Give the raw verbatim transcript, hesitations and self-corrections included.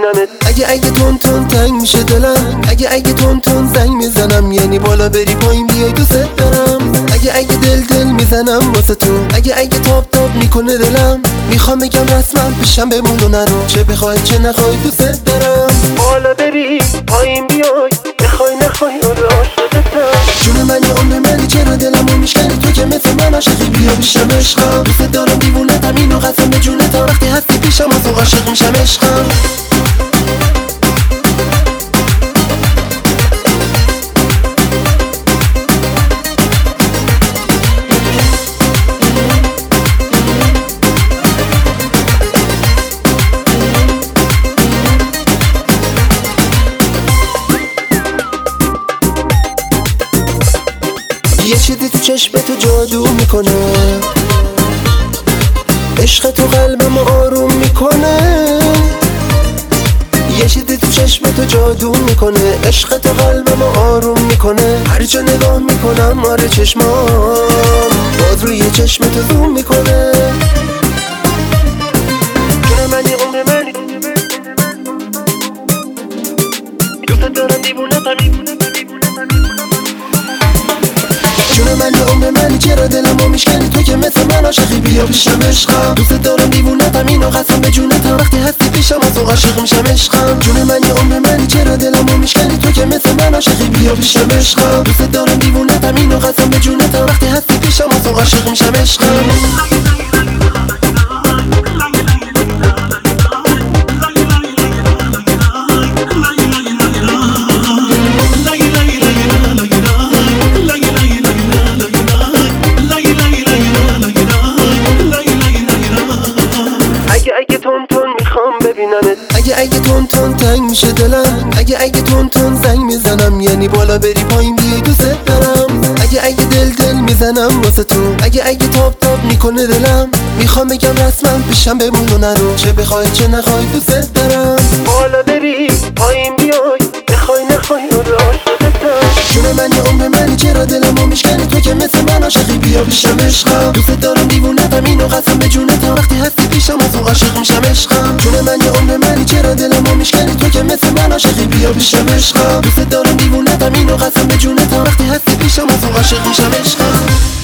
ببینمت. اگه اگه تون تون تنگ میشه دلم، اگه اگه تون تون زنگ میزنم، یعنی بالا بری پایین بیای دوست دارم. اگه اگه دل دل میزنم واسه تو، اگه اگه تاب تاب میکنه دلم، میخوام بگم رسما پیشم بمون و نرو، چه بخوای چه نخوای دوست دارم. بالا بری پایین بیای، بخوای نخوای آره عاشقتم. جون منی عمر منی چرا دلمو میشکنی تو که مثل من عاشقی، بیا پیشم عشقم. دوست دارم دیوونتم اینو قسم به جونتم، وقتی هستی پیشم از تو عاشق میشم عشقم. یه چیزی تو چشم تو جادو میکنه، عشق تو قلبم آروم میکنه. یه چیزی تو چشم تو جادو میکنه، عشق تو قلبم آروم میکنه. هر جا نگاه میکنم آره چشمام باز روی چشم تو زوم میکنه. جون منی عمر منی دوست دارم دیوونتم. جون منی عمر منی چرا دلمو میشکنی تو که مثل من عاشقی، بیا پیشم عشقم. دوست دارم دیوونتم اینو قسم به جونتم، وقتی هستی پیشم از تو عاشق میشم عشقم. جون منی عمر منی چرا دلمو میشکنی تو که مثل من عاشقی، بیا پیشم عشقم. دوست دارم دیوونتم اینو قسم به جونتم، وقتی هستی پیشم از تو عاشق میشم عشقم. اگه تون تون میخوام ببینمت، اگه اگه تون تون تنگ میشه دلم، اگه اگه تون تون زنگ میزنم، یعنی بالا بری پایین بیای دوست دارم. اگه اگه دل دل میزنم واسه تو، اگه اگه تاب تاب میکنه دلم، میخوام بگم رسما پیشم بمون و نرو، چه بخوای چه نخوای دوست دارم. بالا بری پایین بیای، بخوای نخوای آره عاشقتم. جون منی عمر منی چرا دلمو میشکنی تو که مثل من عاشقی، بیا پیشم عشقم. دوست دارم دیوونتم اینو قسم به جونتم، وقتی هستی پیشم از تو عاشق میشم عشقم. جون منی عمر منی چرا دلمو میشکنی تو که مثل من عاشقی، بیا پیشم عشقم. دوست دارم دیوونتم اینو قسم به جونتم، وقتی هستی پیشم از تو عاشق میشم عشقم.